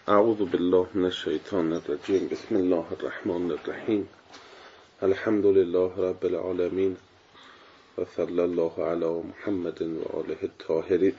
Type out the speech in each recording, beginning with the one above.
اعوذ بالله من الشیطان الرجیم. بسم الله الرحمن الرحیم. الحمد لله رب العالمین و صلی الله علی محمد و آله الطاهرین.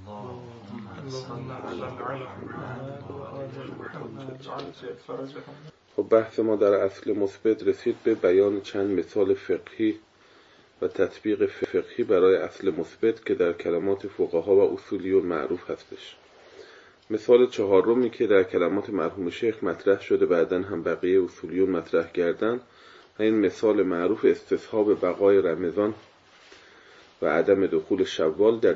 خب بحث ما در اصل مثبت رسید به بیان چند مثال فقهی و تطبیق فقهی برای اصل مثبت که در کلمات فقها و اصولیون معروف هستش. مثال چهارمی که در کلمات مرحوم شیخ مطرح شده بعداً هم بقیه اصولیون مطرح کردن، این مثال معروف استصحاب بقای رمضان و عدم دخول شوال در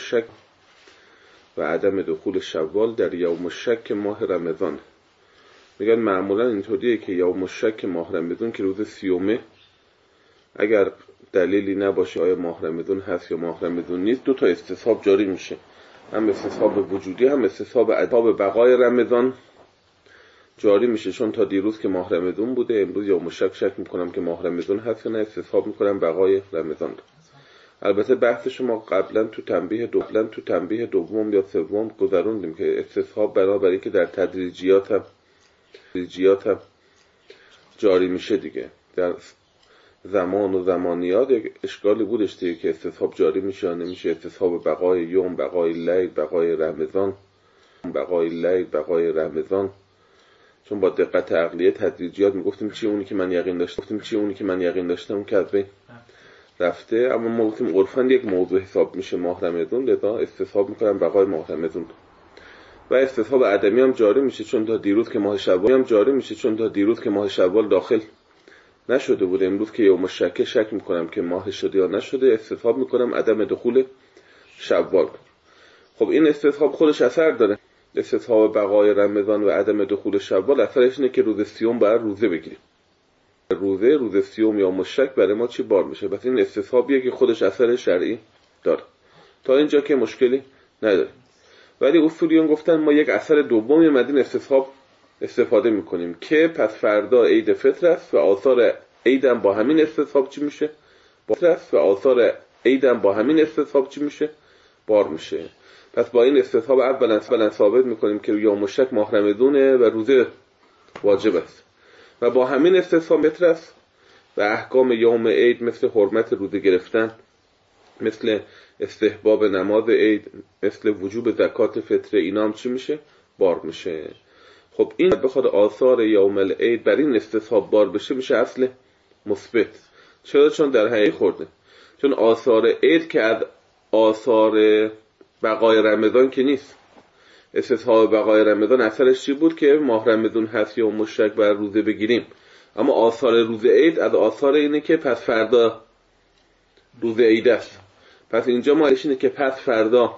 یوم الشک ماه رمضان. میگن معمولا اینطوریه که یوم الشک ماه رمضان که روز سیومه، اگر دلیلی نباشه آیا ماه رمضان هست یا ماه رمضان نیست، دو تا استصحاب جاری میشه، هم استصحاب وجودی هم استصحاب بقای رمضان جاری میشه. چون تا دیروز که ماه رمضان بوده، امروز یوم الشک میکنم که ماه رمضان هست یا نه، استصحاب میکنم بقای رمضان. البته بحث شما قبلا تو تنبیه دوم یا سوم گذروندیم که استصحاب بنابراین که در تدریجیات هم جاری میشه دیگه. در زمان و زمانیات یک اشکالی بودش دیگه که استصحاب جاری میشه یا نمیشه، استصحاب بقای یوم، بقای لیل، بقای رمضان. چون با دقت عقلیه تدریجیات میگفتیم چی اونی که من یقین داشتم که از بین رفته، اما ما گفتیم عرفاً یک موضوع حساب میشه ماه رمضان، لذا استصحاب میکنم بقای ماه رمضان. و استصحاب عدمی هم جاری میشه چون تا دیروز که ماه شوال داخل نشده بود، امروز که یوم شک میکنم که ماه شده یا نشده، استصحاب میکنم عدم دخول شوال. خب این استصحاب خودش اثر داره. استصحاب بقای رمضان و عدم دخول شوال اثرش اینه که روز سیوم باید روزه بگیریم. روز سیوم یا مشک برای ما چی بار میشه. پس این استصحابیه که خودش اثر شرعی داره. تا اینجا که مشکلی نداره. ولی اصولیون گفتن ما یک اثر دومی مدین استصحاب استفاده میکنیم که پس فردا عید فطر است و آثار عید هم با همین استصحاب چی میشه؟ بار میشه. پس با این استصحاب اولا ثابت میکنیم که یوم الشک ماه رمضانه و روزه واجب است، و با همین استصحاب فطر است و احکام یوم عید مثل حرمت روزه گرفتن، مثل استحباب نماز عید، مثل وجوب زکات فطر، اینا هم چی میشه؟ بار میشه. خب این بخواد آثار یوم العید بر این استصحاب بار بشه میشه اصل مثبت. چرا؟ چون در حقیقت خورده. چون آثار عید که از آثار بقای رمضان که نیست. استصحاب بقای رمضان اثرش چی بود؟ که ماه رمضان هست یا مشک بر روزه بگیریم. اما آثار روز عید از آثار اینه که پس فردا روز عید است. پس اینجا ما اینه که پس فردا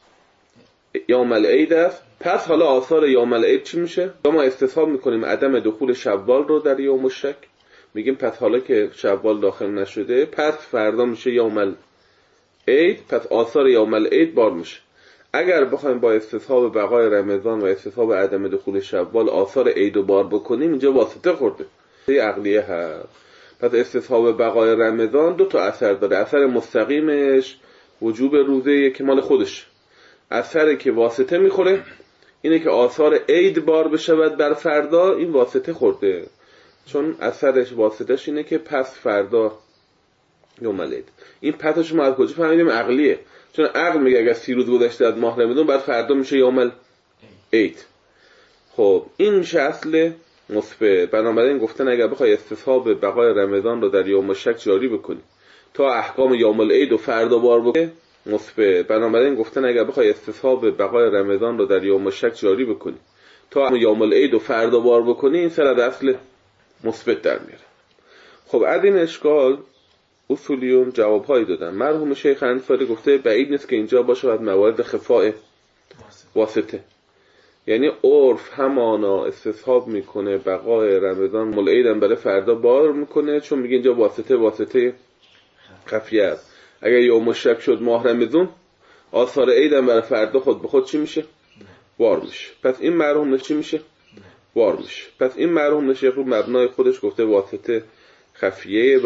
یوم العید است. پس حالا آثار یوم العید چی میشه؟ ما استصحاب میکنیم عدم دخول شوال رو در یوم الشک. میگیم پس حالا که شوال داخل نشده، پس فردا میشه یوم العید، پس آثار یوم العید بار میشه. اگر بخوایم با استصحاب بقای رمضان و استصحاب عدم دخول شوال آثار عید رو بار بکنیم، اینجا واسطه خورده. عقلیه هست. پس استصحاب بقای رمضان دو تا اثر داره. اثر مستقیمش وجوب روزه که مال خودش، اثری که واسطه میخوره اینه که آثار عید بار بشود بر فردا، این واسطه خورده. چون اثرش واسطهش اینه که پس فردا یوم العید. این پسش ما از کجا فهمیدیم؟ عقلیه. چون عقل میگه اگر 30 روز گذشته از ماه رمضان بعد فردا میشه یوم العید. خب این میشه اصل مثبت. بنابراین گفتن اگر بخوای استصحاب بقای رمضان رو در یوم الشک جاری بکنی تا احکام یوم العید و فردا بار بکنی مثبت. بنابراین گفتن اگر بخوای استصحاب بقای رمضان رو در یوم الشک جاری بکنی تا یوم العید و فردا بار بکنی، این سر از اصل مثبت در میاره. خب از این اشکال اصولیون جوابهایی دادن. مرحوم شیخ انصاری گفته بعید نیست که اینجا باشه از موارد خفاء واسطه، یعنی عرف همانا استصحاب میکنه بقای رمضان العید هم برای فردا بار میکنه، چون میگه اینجا واسطه خفیه است. اگر یوم الشک شد ماه رمضان، آثار عید هم برای فردا خود به خود چی میشه؟ بار میشه. پس این مرحوم چی میشه؟ بار میشه. پس این مرحوم شیخ رو مبنای خودش گفته واسطه خفیه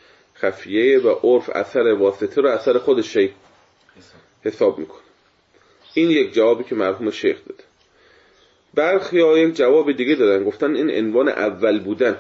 و عرف اثر واسطه رو اثر خودش حساب میکنه. این یک جوابی که مرحوم شیخ داده. برخی‌ها یک جواب دیگه دادن، گفتن این عنوان اول بودن،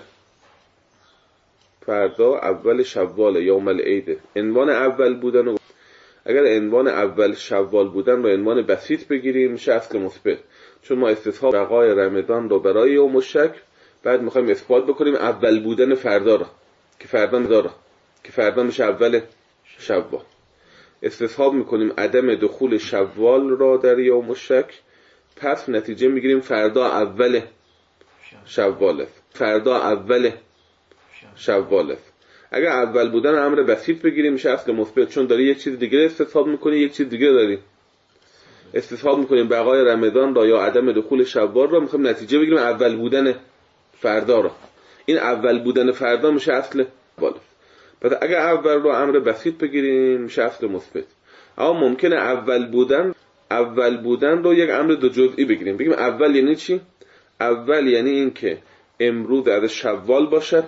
فردا اول شوال یوم العید، عنوان اول بودن رو اگر عنوان اول شوال بودن رو عنوان بسیط بگیریم میشه اصل مثبت، چون ما استصحاب بقای رمضان رو برای یوم الشک، بعد میخوایم اثبات بکنیم اول بودن فردا رو که فردا میشه اول شوال. استصحاب میکنیم عدم دخول شوال را در یوم الشک، پس نتیجه میگیریم فردا اول شوال است. اگر اول بودن امر بسیط بگیریم میشه اصل مثبت، چون داری یک چیز دیگه استصحاب میکنی، یک چیز دیگه داری استصحاب میکنیم بقای رمضان را یا عدم دخول شوال را، میخوایم نتیجه بگیریم اول بودن فردا را، این اول بودن فردا میشه اصل بالا. پس اگر اول رو امر بسیط بگیریم میشه اصل مثبت. اما ممکنه اول بودن رو یک امر دو جزئی بگیریم، بگیم اول یعنی چی؟ اول یعنی این که امروز از شوال باشد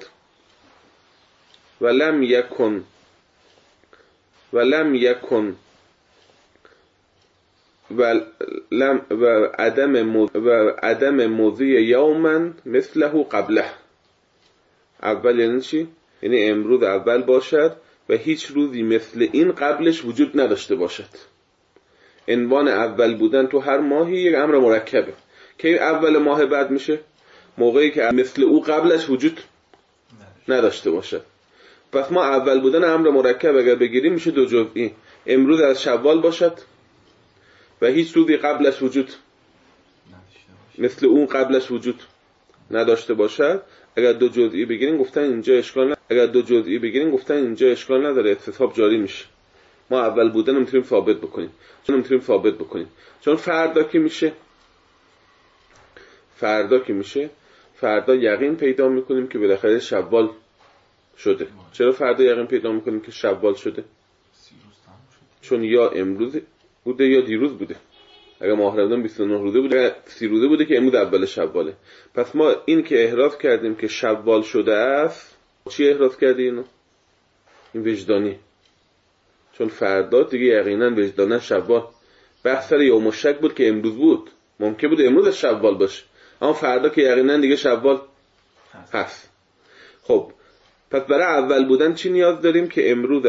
و لم یکن و عدم مضی یوما مثله قبله. اول یعنی چی؟ یعنی امروز اول باشد و هیچ روزی مثل این قبلش وجود نداشته باشد. عنوان اول بودن تو هر ماهی یک امر مرکبه که اول ماه بعد میشه موقعی که مثل او قبلش وجود نداشته باشد. پس ما اول بودن امر مرکب اگر بگیریم میشه دو جزئی، امروز از شوال باشد و هیچ روزی قبلش وجود مثل اون قبلش وجود نداشته باشد. اگر دو جزئی بگیریم گفتن اینجا اشکال نداره، استصحاب جاری میشه. ما اول بودن میتونیم ثابت بکنیم چون فردا که میشه فردا یقین پیدا میکنیم که بالاخره شوال شده. چرا فردا یقین پیدا میکنیم که شوال شده؟ چون یا امروز بوده یا دیروز بوده. اگر ماه رمضان 29 روزه بوده، 30 روزه بوده که امروز اول شواله. پس ما این که احراز کردیم که شوال شده است، چی احراز کردیم؟ این وجدانی، چون فردا دیگه یقینا وجدانا شوال. بحث سر یوم الشک بود که امروز بود، ممکن بود امروز شوال باشه، اما فردا که یقینا دیگه شوال هست. خب پس برای اول بودن چی نیاز داریم که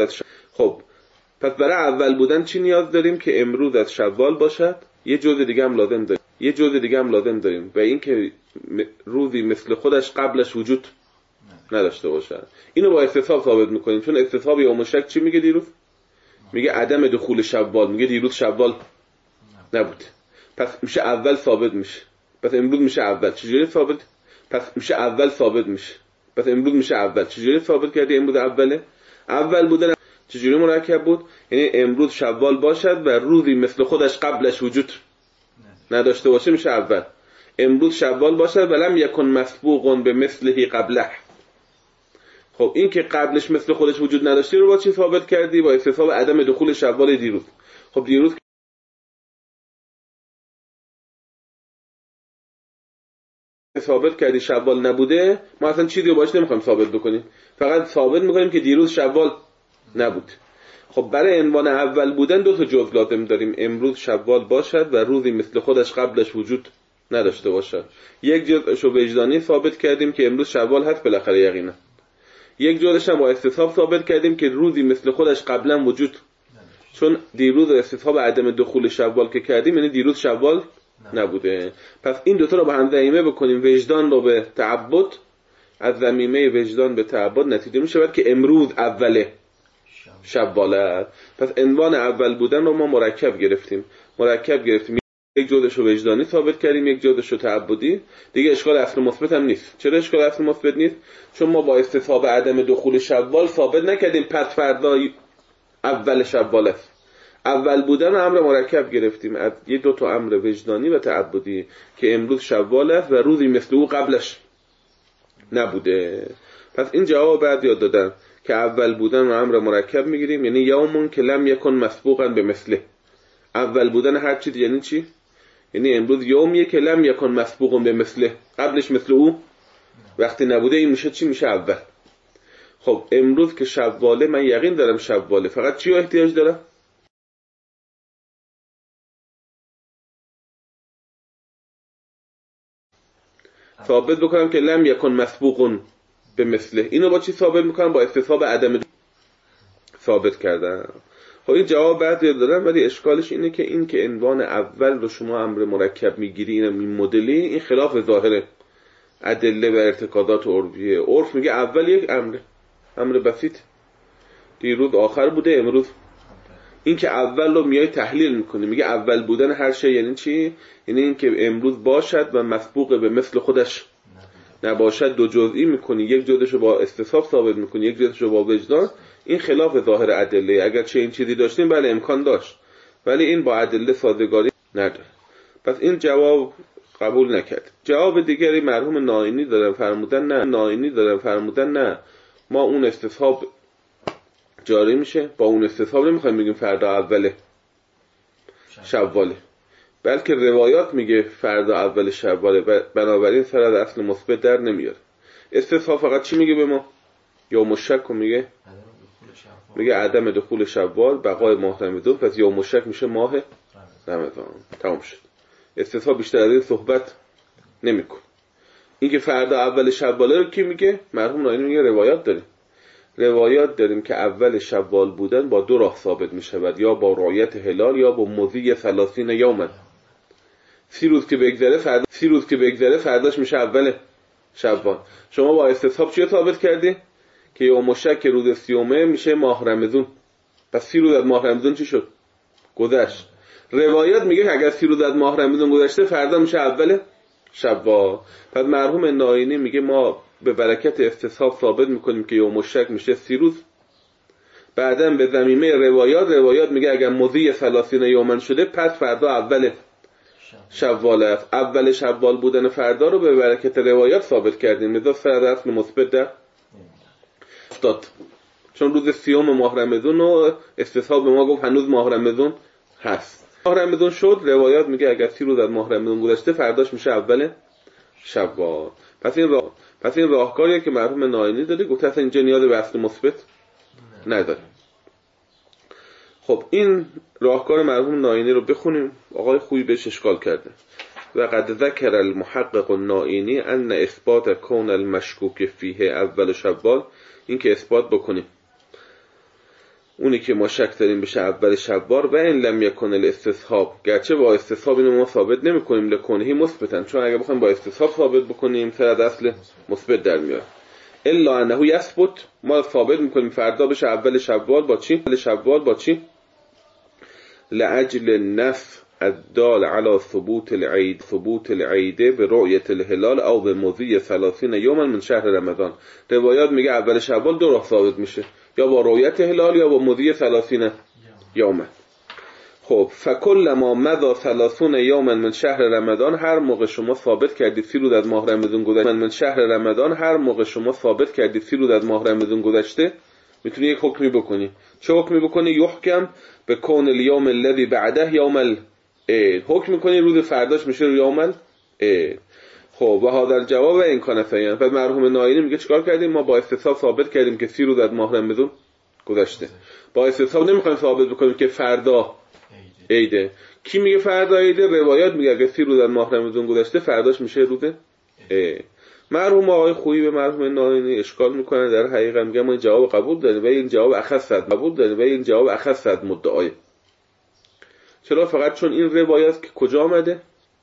امروز از شوال باشد؟ یه جزء دیگه هم لازم داریم و این که روزی مثل خودش قبلش وجود نداشته باشد. اینو با استصحاب ثابت میکنیم، چون استصحاب یوم الشک چی میگه دیروز؟ میگه عدم دخول شوال، میگه دیروز شوال نبود، پس میشه اول ثابت میشه. پس امروز میشه اول. چجوری ثابت؟ پس میشه اول ثابت میشه. پس امروز میشه اول. چجوری ثابت کردی امروز اوله؟ اول بودن چجوری مرکب بود؟ یعنی امروز شوال باشد و روزی مثل خودش قبلش وجود نداشته باشه میشه اول. امروز شوال باشد ولم یکن مسبوق به مثله قبله. خب این که قبلش مثل خودش وجود نداشته رو با چی ثابت کردی؟ با استصحاب عدم دخول شوال دیروز. خب دیروز ثابت کردی شوال نبوده، ما اصلا چیزی رو باش نمیخوایم ثابت بکنیم، فقط ثابت میکنیم که دیروز شوال نبود. خب برای عنوان اول بودن دو تا جزء لازم داریم، امروز شوال باشد و روزی مثل خودش قبلش وجود نداشته باشد. یک جزءش رو وجدانی ثابت کردیم که امروز شوال هست بالاخره یقینا. یک جزءش هم با استصحاب ثابت کردیم که روزی مثل خودش قبلا وجود، چون دیروز استصحاب عدم دخول شوال که کردیم یعنی دیروز شوال نبوده. پس این دوتا رو با هم ضمیمه بکنیم، وجدان رو به تعبد، از ضمیمه وجدان به تعبد نتیجه می شود که امروز اول شوال است. پس عنوان اول بودن رو ما مرکب گرفتیم، یک جزءش رو وجدانی ثابت کردیم، یک جزءش رو تعبدی. دیگه اشکال اصل مثبت هم نیست. چرا اشکال اصل مثبت نیست؟ چون ما با استصحاب عدم دخول شوال ثابت نکردیم پس فردا اول شوال است. اول بودن رو امر مرکب گرفتیم از یه دو تا امر وجدانی و تعبدی که امروز شوال است و روزی مثل او قبلش نبوده. پس این جواب بعد یاد دادن که اول بودن رو امر مرکب میگیریم، یعنی یومون که لم یکن مسبوقا به مثله. اول بودن هر چیز یعنی چی؟ یعنی امروز یومیه که لم یکن مسبوقا به مثله، قبلش مثل او وقتی نبوده، این میشه چی؟ میشه اول. خب امروز که شواله، من یقین دارم شواله، فقط چی رو احتیاج دارم؟ ثابت بکنم که لم یکن مسبوق به مثله. اینو با چی ثابت میکنم؟ با استصحاب عدم ثابت کردن. خب این جواب بعضی دادن، ولی اشکالش اینه که این که عنوان اول رو شما امر مرکب میگیری این مدلی، این خلاف ظاهر ادله و ارتکازات عرفیه. عرف میگه اول یک امر بسیط، دیروز آخر بوده امروز. این که اول رو میای تحلیل میکنی، میگه اول بودن هر شی یعنی چی؟ یعنی این که امروز باشد و مسبوق به مثل خودش نباشد. دو جزئی میکنی، یک جزش رو با استصحاب ثابت میکنی، یک جزش رو با وجدان. این خلاف ظاهر ادله. اگر چه این چیزی داشتیم بله امکان داشت، ولی این با ادله سازگاری نداره. پس این جواب قبول نکرد. جواب دیگری مرحوم نائینی دارن فرمودن نه ما اون استصحاب جاری میشه، با اون استصحاب نمیخوایم بگیم فردا اول شواله، بلکه روایات میگه فردا اول شواله، بنابراین سر از اصل مثبت در نمیاره. استصحاب فقط چی میگه به ما؟ یوم الشک میگه عدم دخول شوال، بقای ماه رمضان. پس یوم الشک میشه ماه رمضان. تمام شد. استصحاب بیشتر از این صحبت نمیکنه. این که فردا اول شواله رو کی میگه؟ مرحوم نائینی میگه روایات داریم که اول شوال بودن با دو راه ثابت میشود، یا با رؤیت هلال یا با مضی 30 یوما. 30 روز که بگذره فرداش میشه اول شوال. شما با استصحاب چی ثابت کردی؟ که یوم الشک روز 30 میشه ماه رمضان. پس 30 روز از ماه رمضان چی شد؟ گذشت. روایات میگه که اگر 30 روز از ماه رمضان گذشته فردا میشه اول شوال. پس مرحوم نائینی میگه ما به برکت استصحاب ثابت میکنیم که یوم الشک میشه 30 روز. بعداً به ضمیمه روایات میگه اگر مضی 30 یومن شده پس فردا اول شوال است. اول شوال بودن فردا رو به برکت روایات ثابت کردیم، لذا سر اصل مثبت در افتاد. چون روز 30 ماه رمضان و استصحاب به ما گفت هنوز ماه رمضان هست. ماه رمضان شد، روایات میگه اگر 30 روز از ماه رمضان گذشته فرداش میشه اول شوال. پس این راهکاریه که مرحوم نائینی داده، گفته اصلا اینجا نیاز به اصل مثبت نداره. خب این راهکار مرحوم نائینی رو بخونیم. آقای خویی بهش اشکال کرده. و قد ذکر المحقق النائینی ان اثبات کون المشکوک فیه اول شوال، این که اثبات بکنیم اونی که ما شک داریم بشه اول شوال، و این لم یکن الاستصحاب، گرچه با استصحاب اینو ما ثابت نمی‌کنیم لکنهی مثبتن، چون اگه بخوایم با استصحاب ثابت بکنیم سر از اصل مثبت در میاد. الا انه یثبت، ما ثابت می‌کنیم فردا بشه اول شوال. با چی؟ لاجل النص الدال على ثبوت العید به رؤیت الهلال او به مضی 30 یوما من شهر رمضان. روایات میگه اول شوال دو راه ثابت میشه، یا با رؤیت هلال یا با مضی 30 یوما. خب فکل ما مضى 30 یوما من شهر رمضان، هر موقع شما ثابت کردید 30 روز از ماه رمضان گذشته، من شهر رمضان، هر موقع شما ثابت کردید 30 روز از ماه رمضان گذشته، میتونی یک حکمی بکنی. چه حکمی بکنی؟ یحکم به کون الیوم الذی بعده یوم العید، حکم میکنی روز فرداش میشه یوم العید. خب و هذا الجواب این کانه فیان. پس مرحوم نائینی میگه چیکار کردیم؟ ما با استصحاب ثابت کردیم که 30 روز از ماه رمضان گذشته. با استصحاب نمیخوایم ثابت بکنیم که فردا عیده. کی میگه فردا عیده؟ روایات میگه اگه 30 روز از ماه رمضان گذشته فرداش میشه روز عید. مرحوم آقای خویی به مرحوم نائینی اشکال میکنه، در حقیقت میگه ما این جواب قبول داریم و این جواب اخص صد مدعای. چرا؟ فقط چون این روایت که کجا آمده؟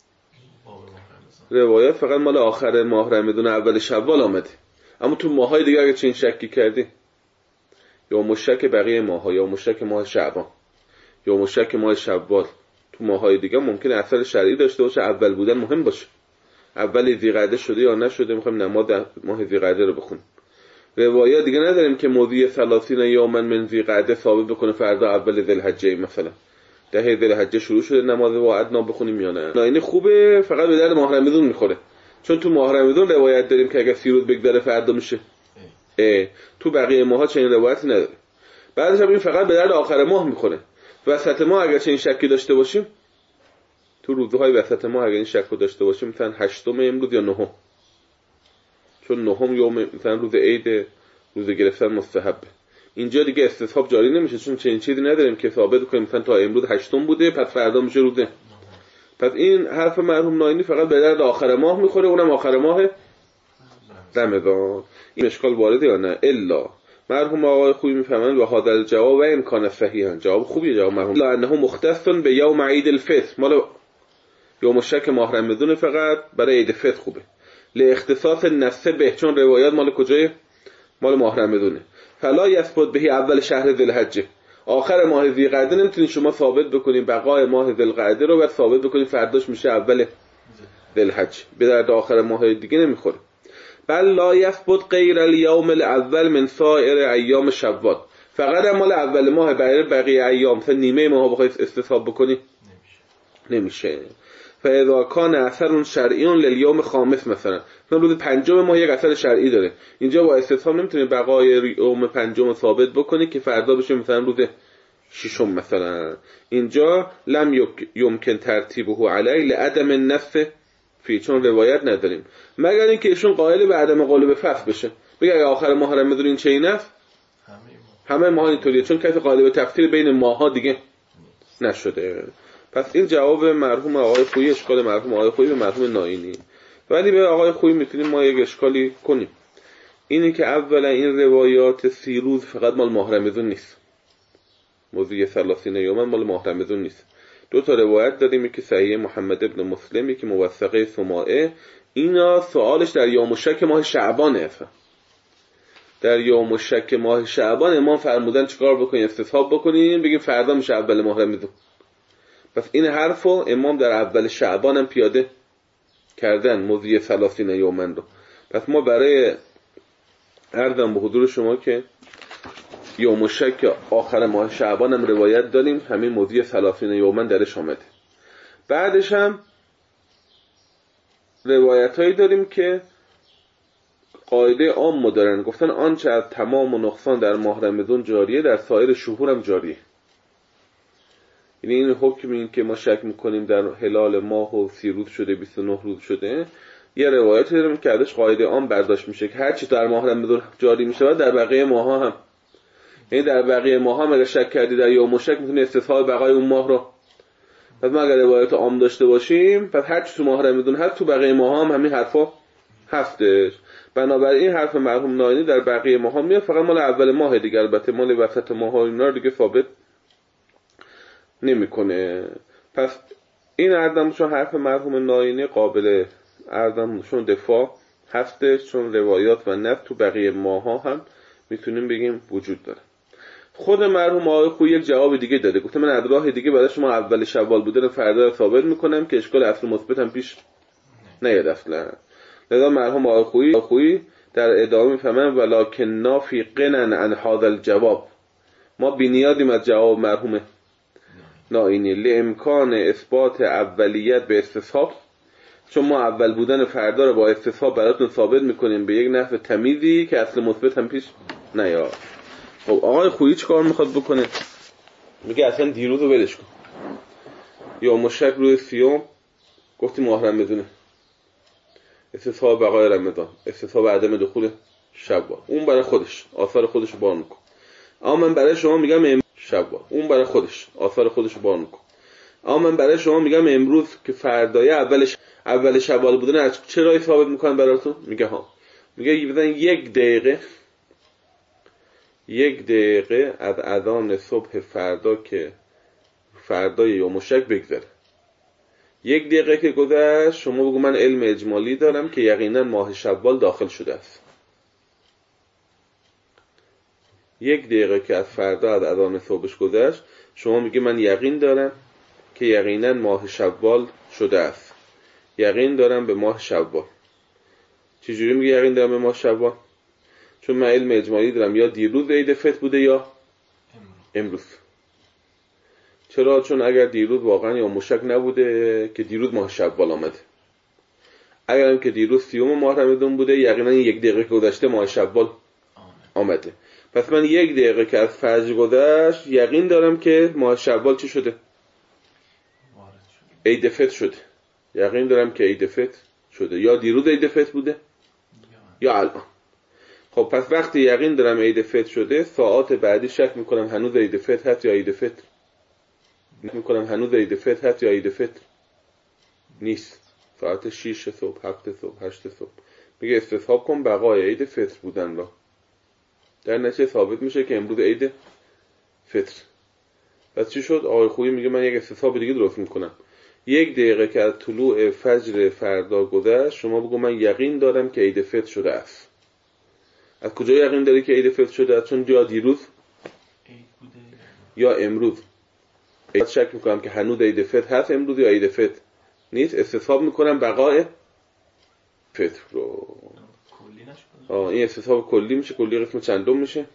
روایت فقط مال آخر ماه رمضان اول شوال آمده، اما تو ماهای دیگه اگه چنین شکی کردی، یا مشک بقیه ماها، یا مشک ماه شعبان، یا مشک ماه شوال، تو ماهای دیگه ممکنه اثر شرعی داشته باشه، اول بودن مهم باشه، اول ذی‌قعده شده یا نشده، میخوایم نماز ماه ذی‌قعده رو بخونیم. روایت دیگه نداریم که مضی 30 یوما من ذی‌قعده ثابت بکنه فردا اول ذوالحجه، مثلا 10 ذوالحجه شروع شده نماز وعدنا بخونیم یا نه. این خوبه، فقط به درد ماه رمضان میخوره، چون تو ماه رمضان روایت داریم که اگه 30 روز بگذره فردا میشه. تو بقیه ماها چنین روایتی نداره. بعدش هم این فقط به درد آخر ماه میخوره. وسط ماه اگر چنین شکی داشته باشیم، تو روزهای وسط ماه اگر این شک رو داشته باشیم، مثلا 8 امروز یا 9، چون 9 یوم مثلا روز عید، روز گرفتن مستحبه، اینجا دیگه استصحاب جاری نمیشه، چون چنین چیزی نداریم که ثابت کنیم مثلا تا امروز 8 بوده پس فردا میشه روز. پس این حرف مرحوم ناینی فقط به درد آخر ماه میخوره، اونم آخر ماه رمضان. این اشکال وارده یا نه؟ الا مرحوم آقای خویی میفهمند و هذا الجواب و امکان صحیحا، جواب خوبیه جواب مرحوم، لا انه مختص به یوم عید الفطر، مال یوم شک ماه رمضان فقط برای عید فطر خوبه. لاختصاص النص به، چون روایات مال کجای؟ مال ماه رمضانه. فلا یثبت به اول شهر ذوالحجه، آخر ماه ذوالقعده نمیتونید شما ثابت بکنید بقای ماه ذوالقعده رو، بعد ثابت بکنید فرداش میشه اول ذوالحجه، به درد آخر ماه دیگه نمیخوره. بل لا یثبت غیر الیوم الاول من سایر ایام شوال، فقط مال اول ماه، برای بقیه ایام مثلا نیمه ماه بخواید استصحاب بکنی نمیشه. فاذا کان اثر شرعی للیوم خامس، مثلا روز پنجم ماه یک اثر شرعی داره، اینجا با استصحاب نمیتونی بقای یوم پنجم ثابت بکنی که فردا بشه مثلا روز ششم مثلا. اینجا لم یمکن ترتیبه علی لعدم النص فی، چون روایت نداریم، مگر اینکه ایشون قائل به عدم قول به فصل بشه، بگه آخر ماه رمضان این چه این است، همه ماه اینطوریه، چون کسی قائل به تفصیل بین ماها دیگه نشده. پس این جواب مرحوم آقای خویی، اشکال مرحوم آقای خویی به مرحوم ناینی. ولی به آقای خویی میتونیم ما یک اشکالی کنیم، اینه که اولا این روایات 30 روز فقط مال ماه رمضان نیست، موضوع 30 یوم مال ماه رمضان نیست. دو تا روایت داریم، که صحیح محمد ابن مسلم، که موثقه سماعه، اینا سوالش در یوم شک ماه شعبانه اصلا. در یوم شک ماه شعبان امام فرمودن چیکار بکنیم؟ استصحاب بکنیم، بگیم فردا میشه اول ماه رمضان. پس این حرفو امام در اول شعبان هم پیاده کردن، موضوع 30 یومن رو. پس ما برای عرضم به حضور شما که یوم شک آخر ماه شعبان هم روایت داریم، همین موضوع 30 یومن درش آمده. بعدش هم روایت هایی داریم که قاعده عام دارن، گفتن آنچه از تمام و نقصان در ماه رمضان جاریه در سایر شهور هم جاریه. یعنی این حکم این که ما شک میکنیم در هلال ماه و 30 روز شده 29 روز شده، یه روایت داریم که ازش قاعده عام برداشت میشه که هر چی در ماه رمضان جاری میشه در بقیه ماه ها هم، یعنی در بقیه ماه هم اگه شک کردی در یوم شک میتونی استصحاب بقای اون ماه رو. پس ما اگر روایت عام داشته باشیم، پس هر چی تو ماه رمضان هست تو بقیه ماه هم همین حرفا هستش. بنابراین حرف مرحوم ناینی در بقیه ماه ها میاد، فقط مال اول ماه دیگه، البته مال وسط ماه ها اینا دیگه ثابت نمیکنه. پس این عدمشون حرف مرحوم ناینی قابل عدمشون دفاع هستش، چون روایات و نص تو بقیه ماه ها هم میتونیم بگیم وجود داره. خود مرحوم آقای خویی یک جواب دیگه داده، گفته من از راه دیگه برای شما اول شوال بودن فردا رو ثابت میکنم که اشکال اصل مثبت هم پیش نیاد اصلا. لذا مرحوم آقای خویی در ادامه میفهمن ولکن فی غنى عن هذا الجواب، ما بی‌نیازیم از جواب مرحوم ناینی، لامکان اثبات اولیت به استصحاب، چون ما اول بودن فردا رو با استصحاب براتون ثابت میکنیم به یک نحو تمیزی که اصل مثبت هم پیش نیاد. خب آقای خویی چی کار میخواد بکنه؟ میگه اصلا دیروز رو ولش کن، یا مشک روی 30 گفتیم ماه رمضانه، استصحاب بقای رمضان، استصحاب عدم دخول شوال، اون برای خودش آثار خودش رو بار میکن. اما من برای شما میگم شوال، اون برای خودش آثار خودش رو بار میکن. اما من برای شما میگم امروز که فردای اول شوال بودن از چه راهی ثابت میکنم براتون؟ میگه ها، میگه بزن یک دقیقه از اذان صبح فردا که فردای یوم شک بگذره، 1 دقیقه که گذشت شما بگو من علم اجمالی دارم که یقینا ماه شوال داخل شده است. 1 دقیقه که از فردا از اذان صبحش گذشت شما میگه من یقین دارم که یقینا ماه شوال شده است، یقین دارم به ماه شوال. چجوری میگه یقین دارم به ماه شوال؟ چون من علم اجمالی دارم یا دیروز عید فطر بوده یا امروز. چرا؟ چون اگر دیروز واقعا یا مشک نبوده که دیروز ماه شوال آمده، اگر هم که دیروز 30 ماه رمضان بوده یقینا 1 دقیقه گذشته ماه شوال آمده. پس من 1 دقیقه که از فجر گذشت یقین دارم که ماه شوال چی شده؟ عید فطر شده. یقین دارم که عید فطر شده، یا دیروز عید فطر بوده یا الان. خب پس وقتی یقین دارم عید فطر شده، ساعات بعدی شک میکنم هنوز عید فطر هست یا عید فطر، میکنم هنوز عید فطر هست یا عید فطر نیست. ساعت 6 صبح، 7 صبح، 8 صبح. میگه استصحاب کن بقای عید فطر بودن را. در نتیجه ثابت میشه که امروز عید فطر. پس چی شد؟ آقای خویی میگه من یک استصحاب دیگه درست میکنم. 1 دقیقه که از طلوع فجر فردا گذشت، شما بگو من یقین دارم که عید فطر شده است. از کجا یقین داری که عید فطر شده است؟ چون یا دیروز یا امروز. شک میکنم که هنوز عید فطر هست امروز یا عید فطر نیست. استصحاب میکنم بقای فطر رو. این استصحاب کلی میشه. کلی قسم چندم میشه؟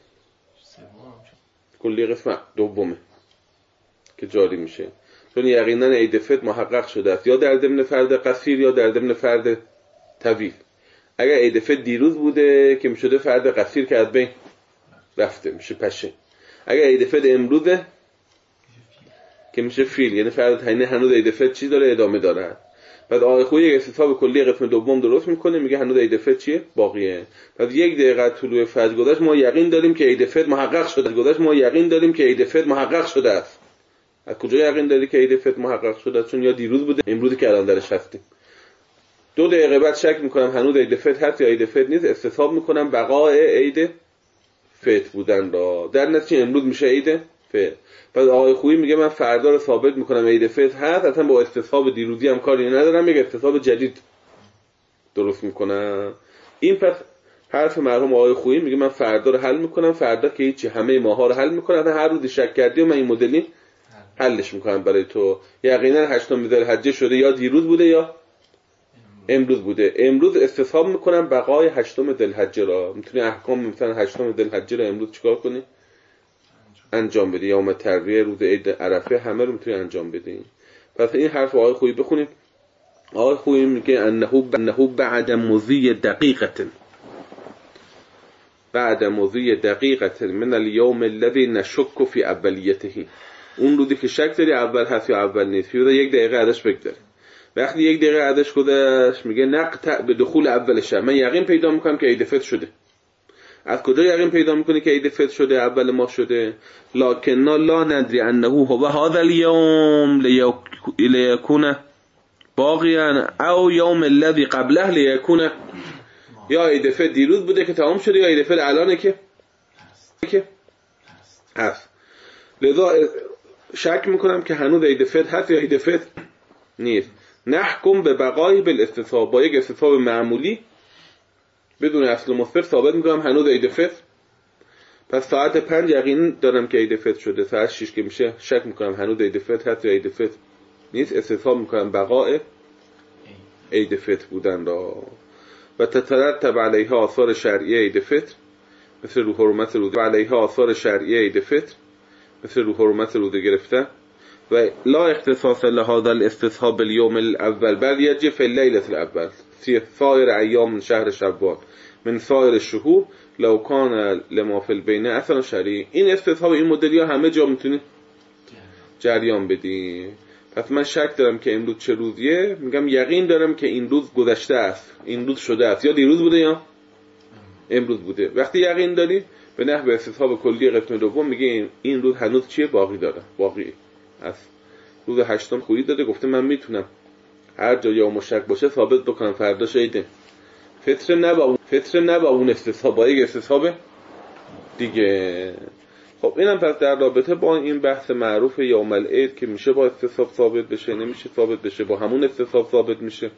کلی قسم دومه که جاری میشه، چون یقینا عید فطر محقق شده است، یا در ضمن فرد قصیر یا در ضمن فرد طویل. اگر عید فطر دیروز بوده که میشده فرد قصیر که از بین رفته، میشه پشه. اگر عید فطر امروزه که میشه فیل، یعنی فرد تعیین هنوز عید فطر چی داره؟ ادامه داره. بعد آقای خویی یک استصحاب کلی قسم دوم درست میکنه، میگه هنوز عید فطر چیه؟ باقیه. بعد 1 دقیقه طلوع فجر گذشت، ما یقین داریم که عید فطر محقق شده. ما یقین داریم که عید فطر محقق شده است. از کجا یقین داری که عید فطر محقق شده است؟ چون یا دیروز بوده امروزی که الان درش هستیم. 2 دقیقه بعد شک میکنم هنوز عید فطر هست یا عید فطر نیست، استصحاب میکنم بقای عید فطر بودن را. در نتیجه امروز میشه عید فطر. بعد آقای خویی میگه من فردا رو ثابت میکنم عید فطر هست، اصلا با استصحاب دیروزی هم کاری ندارم، یک استصحاب جدید درست میکنم. این پس حرف مرحوم آقای خویی میگه من فردا رو حل میکنم، فردا که هیچی همه ماها رو حل میکنم، هر روزی شک کردی و من این مدلی حلش میکنم برای تو. یقینا 8 ذوالحجه شده، یا دیروز بوده یا امروز بوده. امروز استصحاب میکنم بقای 8 ذوالحجه را. میتونی احکام مثلا 8 ذوالحجه را امروز چیکار کنی؟ انجام بدی. یوم ترویه، روز عید عرفه، همه رو میتونی انجام بدی. پس این حرف آقای خویی بخونیم. آقای خویی میگه انه بعد مضی دقیقه من اليوم الذي نشك في اولیته. اون روزی که شک داری اول هست یا اول نیست، فیودا 1 دقیقه ازش بگذره. وقتی 1 دقیقه ازش گذشت میگه نقطع به دخول اول شب، من یقین پیدا میکنم که عید فطر شده. از کجا یقین پیدا میکنی که عید فطر شده؟ اول ماه شده. لکن لا ندری انه هو هذا اليوم لیکون باقیا او یوم الذي قبله لیکون. یا عید فطر دیروز بوده که تمام شده، یا عید فطر الانه که هست. لذا شک میکنم که هنوز عید فطر هست یا عید فطر نیست. نحکم به بقای بالاستصحاب، با یک استصحاب معمولی بدون اصل مثبت ثابت میکنم هنوز عید فطر. پس ساعت 5 یقین دارم که عید فطر شده، ساعت 6 که میشه شک میکنم هنوز عید فطر هست یا عید فطر نیست، استصحاب میکنم بقای عید فطر بودن را. و تترتب علیها آثار شرعیه عید فطر مثل رو حرمت روزه، علیها آثار شرعیه عید فطر مثل رو حرمت روزه گرفتن. و لا اختصاص لهذا الاستصحاب اليوم الاول بل یجب فی اللیلة الاول سایر ایام شهر شوال من سایر الشهور لو کان لما فی البین اثر شرعی. این استصحاب این مدلی ها همه جا میتونی جریان بدی. پس من شک دارم که امروز چه روزیه، میگم یقین دارم که این روز گذشته است، این روز شده است، یا دیروز بوده یا امروز بوده. وقتی یقین داری به نحو استصحاب کلی قسم دوم میگه این روز هنوز چیه؟ باقی داره، باقی است. روز 8 خویی داده، گفته من میتونم هر جا یا مشک باشه ثابت بکنم فرداش عیده. فطر نه با اون استصحاب، با یک استصحاب دیگه. خب اینم پس در رابطه با این بحث معروف یوم العید که میشه با استصحاب ثابت بشه، نمیشه ثابت بشه، با همون استصحاب ثابت میشه.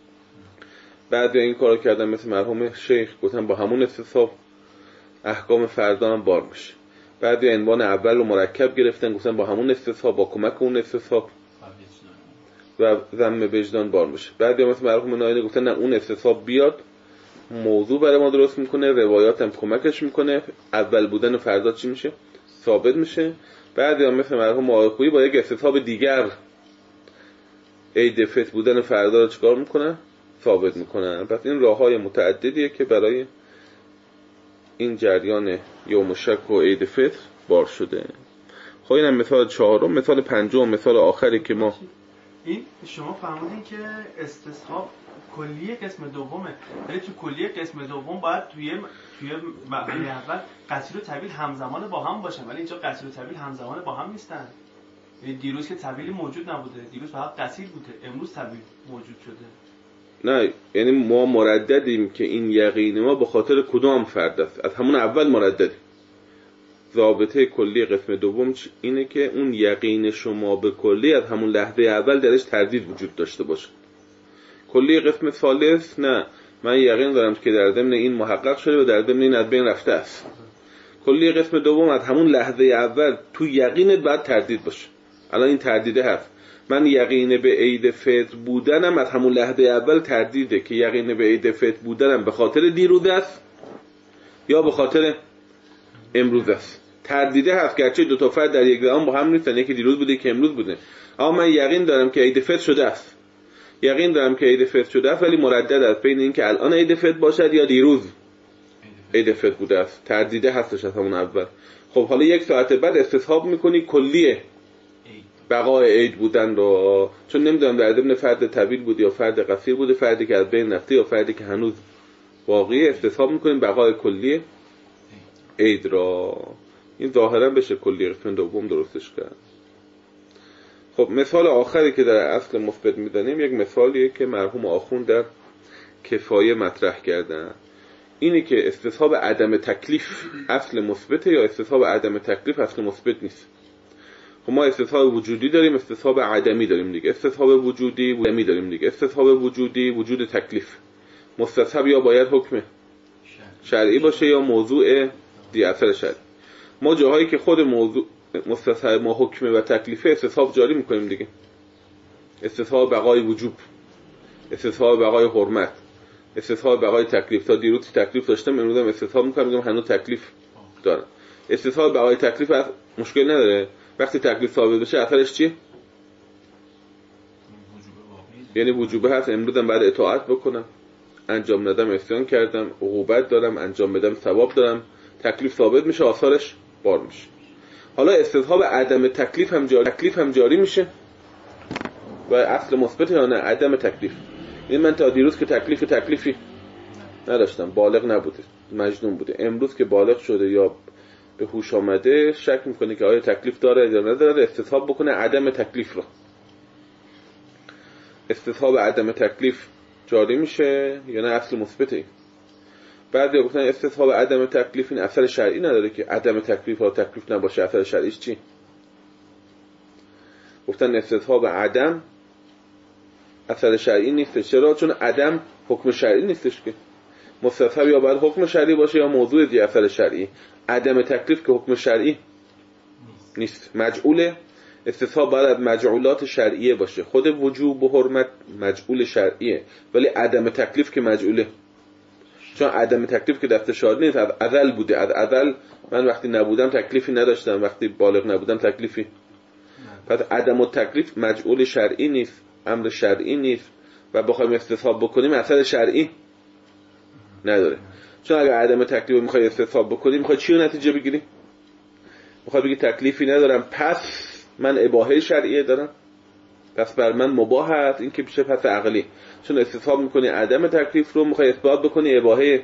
بعد این کارو کردن مثل مرحوم شیخ، گفتن با همون استصحاب احکام فردا هم بار میشه. بعد عنوان اول رو مرکب گرفتن، گفتن با همون استصحاب، با کمک اون استصحاب و ذم وجدان بار میشه. بعد مثل مرحوم ناینی گفتن نه اون استصحاب بیاد موضوع برای ما درست میکنه، روایات هم کمکش میکنه، اول بودن فردا چی میشه؟ ثابت میشه. بعد مثل مرحوم آقای خویی با یک استصحاب دیگر عید فطر بودن فردا رو چیکار میکنن؟ ثابت میکنن. پس این راههای متعددیه که برای این جریان یوم شک و عید فطر بار شده. خب اینم مثال 4، مثال 5، مثال آخری که ما این شما فهمیدین که استصحاب کلیه قسم دومه، ولی تو کلیه قسم دوم باید توی مرحله اول قصیر و طویل همزمان با هم باشن، ولی اینجا قصیر و طویل همزمان با هم نیستن. دیروز که طویلی موجود نبوده، دیروز فقط قصیر بوده، امروز طویل موجود شده. نه یعنی ما مرددیم که این یقین ما به خاطر کدام فرد است، از همون اول مرددیم. ضابطه کلی قسم دوم اینه که اون یقین شما به کلی از همون لحظه اول درش تردید وجود داشته باشه. کلی قسم ثالث نه، من یقین دارم که در ضمن این محقق شده و در ضمن این از بین رفته است. کلی قسم دوم از همون لحظه اول تو یقینت باید تردید باشه. الان این تردیده هست، من یقین به عید فطر بودنم از همون لحظه اول تردیده که یقین به عید فطر بودنم به خاطر دیروز است یا به خاطر امروز است. تردیده هست، گرچه دو تا فرد در یک زمان با هم نیستن، یکی دیروز بوده که امروز بوده، اما من یقین دارم که عید فطر شده است، یقین دارم که عید فطر شده است، ولی مردد است بین این که الان عید فطر باشد یا دیروز عید فطر بوده است. تردیده هستش از همون اول. خب حالا یک ساعت بعد استصحاب میکنی کلیه بقای عید بودن رو، چون نمیدونم در ضمن فرد طویل بود یا فرد قصیر بوده، فردی که از بین رفته یا فردی که هنوز باقیه، استصحاب میکنیم بقای کلیه عید را. این ظاهرا بشه کلی قسم دوم درستش کرد. خب مثال آخری که در اصل مثبت میدنیم یک مثالیه که مرحوم آخوند در کفایه مطرح کردن، اینی که استصحاب عدم تکلیف اصل مثبته یا استصحاب عدم تکلیف اصل مثبت نیست. خب ما استصحاب وجودی داریم، استصحاب عدمی داریم دیگه. استصحاب وجودی عدمی داریم دیگه. استصحاب وجودی وجود تکلیف، مستصحب یا باید حکم شرعی باشه یا موضوع دی اثر شرعی. ما جاهایی که خود موضوع مستصحب ما حکم و تکلیفه استصحاب جاری میکنیم دیگه. استصحاب بقای وجوب، استصحاب بقای حرمت، استصحاب بقای تکلیف. تا دیروز تکلیف داشتم امروز هم استصحاب میکنم، میگم هنوز تکلیف دارم. استصحاب بقای تکلیف مشکل نداره، وقتی تکلیف ثابت بشه اثرش چیه؟ یعنی وجوبه هست، امروز هم بعد اطاعت بکنم، انجام ندم عصیان کردم، عقوبت دارم، انجام بدم ثواب دارم. تکلیف ثابت میشه، آثارش بار میشه. حالا استصحاب عدم تکلیف هم جاری میشه و اصل مثبت یا نه عدم تکلیف. این من تا دیروز که تکلیفی نداشتم، بالغ نبوده، مجنون بوده، امروز که بالغ شده یا به هوش آمده شک میکنه که آیا تکلیف داره یا نداره، استصحاب بکنه عدم تکلیف رو. استصحاب عدم تکلیف جاری میشه یا نه اصل مثبته. بعضی گفتن استصحاب عدم تکلیف این اثر شرعی نداره که عدم تکلیف ها تکلیف نباشه، اثر شرعیش چی؟ گفتن استصحاب عدم اثر شرعی نیستش. چرا؟ چون عدم حکم شرعی نیستش که. مستصحب یا باید حکم شرعی باشه یا موضوع دی اثر شرعی. عدم تکلیف که حکم شرعی نیست، مجعوله. استصحاب باید از مجعولات شرعیه باشه. خود وجوب و حرمت مجعول شرعیه، ولی عدم تکلیف که مجعوله، چون عدم تکلیف که دست شاد نیست، از ازل بوده. از ازل من وقتی نبودم تکلیفی نداشتم، وقتی بالغ نبودم تکلیفی. پس عدم تکلیف مجعول شرعی نیست، امر شرعی نیست و بخوایم استصحاب بکنیم اثر شرعی نداره. چون اگر عدم تکلیف رو میخوای استصحاب بکنیم، میخوای چی رو نتیجه بگیری؟ میخوای بگی تکلیفی ندارم پس من اباحه شرعیه دارم، پس بر من مباح است. این که میشه پس عقلی، چون استصحاب میکنی عدم تکلیف رو، میخوای اثبات بکنی اباحه.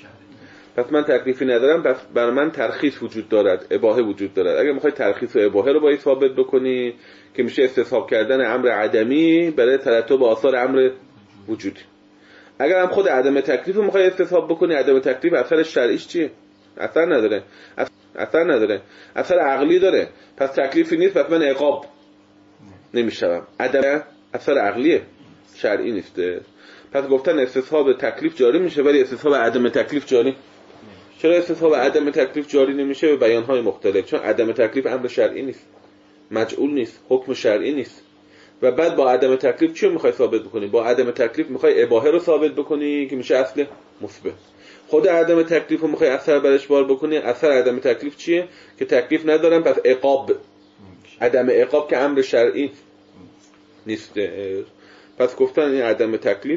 پس من تکلیفی ندارم، پس بر من ترخیص وجود دارد، اباحه وجود دارد. اگر میخوای ترخیص و اباحه رو باید ثابت بکنی که میشه استصحاب کردن امر عدمی برای ترتب آثار امر وجودی. اگر هم خود عدم تکلیف رو میخوای استصحاب بکنی، عدم تکلیف اثر شرعیش چیه؟ اثر نداره، اثر عقلی داره. پس تکلیفی نیست، پس من عقاب نمیشم. عدم اثر عقلیه، شرعی نیسته. پس گفتن استصحاب تکلیف جاری میشه ولی استصحاب عدم تکلیف جاری. چرا استصحاب عدم تکلیف جاری نمیشه؟ به بیانهای مختلف. چون عدم تکلیف امر شرعی نیست، مجعول نیست، حکم شرعی نیست. و بعد با عدم تکلیف چی میخوای ثابت بکنی؟ با عدم تکلیف میخوای اباحه رو ثابت بکنی که میشه اصل مثبت. خود عدم تکلیف رو میخوای اثر برش بار بکنی. اثر عدم تکلیف چیه؟ که تکلیف ندارم، پس عقاب، عدم عقاب که امر شرعی نیست. پس گفتن این عدم تکلیف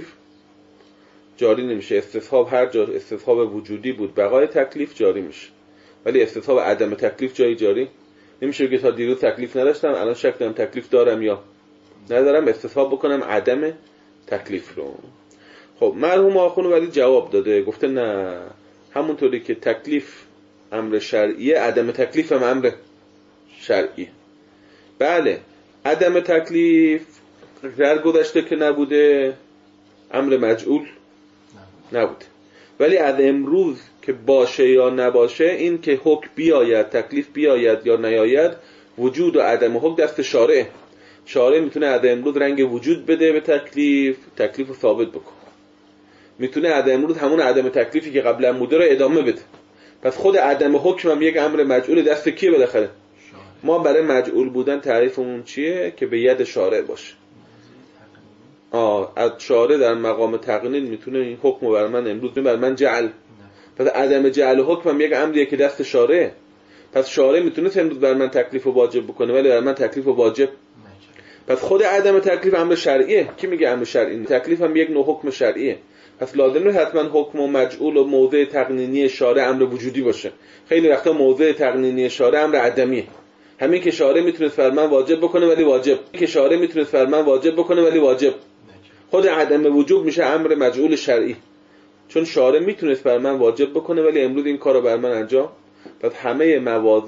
جاری نمیشه. استصحاب هر جا استصحاب وجودی بود بقای تکلیف جاری میشه، ولی استصحاب عدم تکلیف جاری نمیشه. که تا دیروز تکلیف نداشتم، الان شک دارم تکلیف دارم یا ندارم، استصحاب بکنم عدم تکلیف رو. خب مرحوم آخوند ولی جواب داده، گفته نه، همونطوری که تکلیف امر شرعیه، عدم تکلیف هم امر شرعیه. بله، عدم تکلیف در گذشته که نبوده، امر مجعول نبوده، ولی از امروز که باشه یا نباشه، این که حکم بیاید تکلیف بیاید یا نیاید، وجود و عدم حکم دست شارعه. شارع میتونه از امروز رنگ وجود بده به تکلیف رو ثابت بکن، میتونه از امروز همون عدم تکلیفی که قبلا بوده رو ادامه بده. پس خود عدم حکم هم یک امر مجعول دست کیه بالاخره؟ ما برای مجعول بودن تعریفمون چیه؟ که به ید شارع باشه. از شارع در مقام تقنین میتونه این حکم رو بر من امروز بر من جعل. پس عدم جعل حکم هم یک امریه که دست شارع. پس شارع میتونه امروز بر من تکلیف رو واجب بکنه ولی بر من تکلیف رو واجب. پس خود عدم تکلیف امر شرعیه. کی میگه امر شرعی؟ تکلیف هم یک نوع حکم شرعیه. پس لازم نیست حتما حکم و مجعول و موضع تقنینی شارع امر وجودی باشه. خیلی وقتا موضع تقنینی شارع امر عدمیه. همین که شارع میتونه فرمان واجب بکنه ولی واجب، که شارع میتونه فرمان واجب بکنه ولی واجب، خود عدم وجوب میشه امر مجعول شرعی. چون شارع میتونست بر من واجب بکنه ولی امروز این کارو بر من انجام. پس همه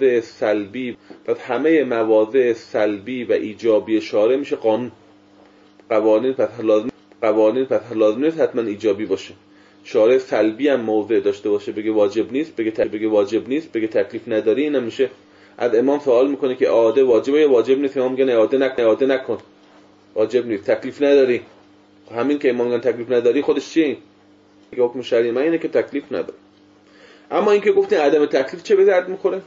مواضع سلبی و ایجابی شارع میشه قانون. قوانین پس لازم نیست حتما ایجابی باشه. شارع سلبی هم موضع داشته باشه بگه واجب نیست، بگه تکلیف نداری، اینم میشه. از امام سوال میکنه که اعاده واجبه یا واجب نیست؟ امام میگه اعاده نکن، واجب نیست، تکلیف نداری. همین که امام میگن تکلیف نداری خودش چیه؟ حکم شرعی من اینه که تکلیف نداره. اما این که گفتین عدم تکلیف چه به درد میخوره؟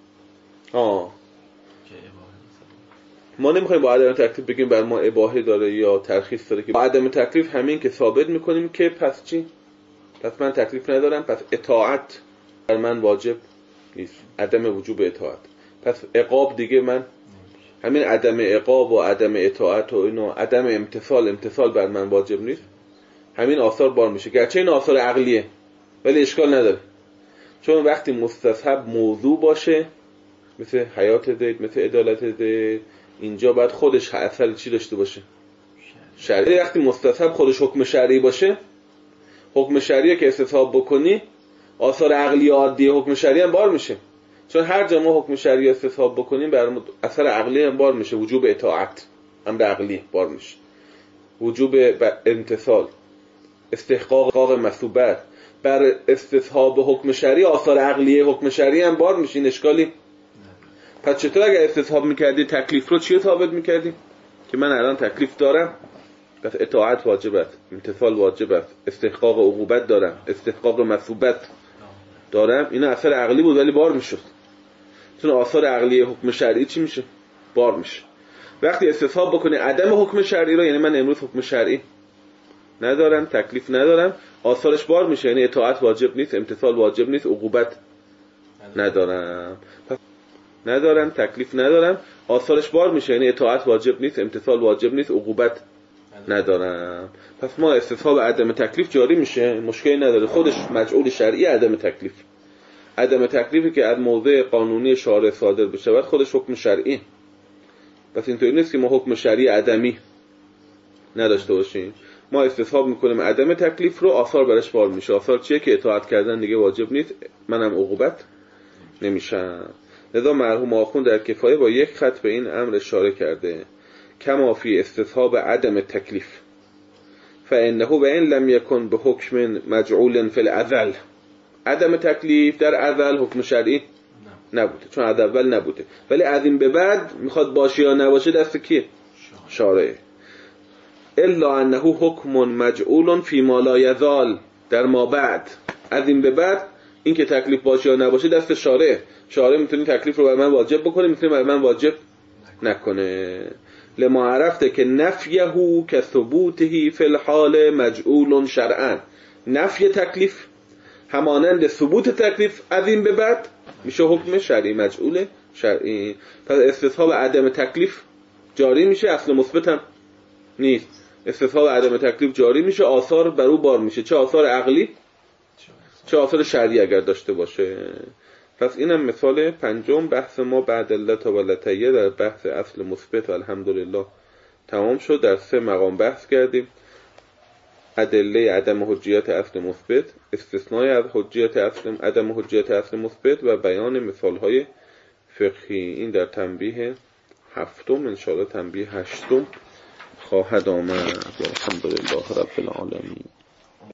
ما نمیخوایم با عدم تکلیف بگیم بر ما اباحه داره یا ترخیص داره، که با عدم تکلیف همین که ثابت میکنیم که پس چی؟ پس من تکلیف ندارم، پس اطاعت بر من واجب نیست، عدم وجوب اطاعت. پس عقاب دیگه من همین عدم عقاب و عدم اطاعت و اینو عدم امتثال بر من واجب نیست، همین آثار بار میشه. گرچه این آثار عقلیه ولی اشکال نداره، چون وقتی مستصحب موضوع باشه مثل حیات زید، مثل عدالت زید، اینجا باید خودش اثر چی داشته باشه؟ شرعی. وقتی مستصحب خودش حکم شرعی باشه، حکم شرعی که استصحاب بکنی آثار عقلی عادی حکم شرعی هم بار میشه. چون هر جا ما حکم شرعی استصحاب بکنیم بر اثر عقلی هم بار میشه، وجوب اطاعت امر عقلی بار میشه، وجوب امتثال، استحقاق مثوبت. بر استصحاب حکم شرعی آثار عقلی حکم شرعی هم بار میشه، این اشکالی. پس چطور اگر استصحاب میکردی تکلیف رو چی ثابت میکردی؟ که من الان تکلیف دارم، پس اطاعت واجب است، امتثال واجب است، استحقاق عقوبت دارم، استحقاق مثوبت دارم. اینا اثر عقلی بود ولی بار میشد، چون آثار عقلی حکم شرعی چی میشه؟ بار میشه. وقتی استصحاب بکنی عدم حکم شرعی رو، یعنی من امروز حکم شرعی ندارم، تکلیف ندارم، آثارش بار میشه، یعنی اطاعت واجب نیست، امتثال واجب نیست، عقوبت ندارم. پس ندارم، تکلیف ندارم، آثارش بار میشه، یعنی اطاعت واجب نیست، امتثال واجب نیست، عقوبت ندارم. پس ما استصحاب عدم تکلیف جاری میشه، مشکلی نداره، خودش مجعول شرعی عدم تکلیف. عدم تکلیفی که از موضع قانونی شارع صادر بشه خودش حکم شرعی. پس اینطوری نیست که ما حکم شرعی عدمی نداشته باشیم. ما استصحاب میکنیم عدم تکلیف رو، آثار برش بار میشه. آثار چیه؟ که اطاعت کردن دیگه واجب نیست، منم عقوبت نمیشم. لذا مرحوم آخوند در کفایه با یک خط به این امر اشاره کرده: کما فی استصحاب عدم تکلیف فانه و ان لم یکن به حکم مجعول فی الازل. عدم تکلیف در ازل حکم شرعی نبوده، چون از اول نبوده، ولی از این به بعد میخواد باشه یا نباشه دست کیه؟ شارعه. الا انه حکم مجعول فی ما لا یزال، در ما بعد، از این به بعد این که تکلیف باشه یا نباشه دست شارعه. شارع میتونه تکلیف رو بر من واجب بکنه، میتونه بر من واجب نکنه. لما عرفته که نفیه که ثبوته فی الحال مجعول شرعا. نفی تکلیف همانند ثبوت تکلیف از این به بعد میشه حکم شرعی، مجعول شرعی. پس استصحاب عدم تکلیف جاری میشه، اصل مثبت هم نیست. استصحاب عدم تکلیف جاری میشه، آثار بر او بار میشه، چه آثار عقلی چه آثار شرعی اگر داشته باشه. پس اینم مثال پنجم. بحث ما بعد علت و علتیه در بحث اصل مثبت و الحمدلله تمام شد. در 3 مقام بحث کردیم: ادله عدم حجیت اصل مثبت، استثنای از حجیت اصل عدم حجیت اصل مثبت و بیان مثالهای فقهی. این در تنبیه هفتم، انشاءالله تنبیه هشتم خواهد آمد. الحمدلله رب العالمین.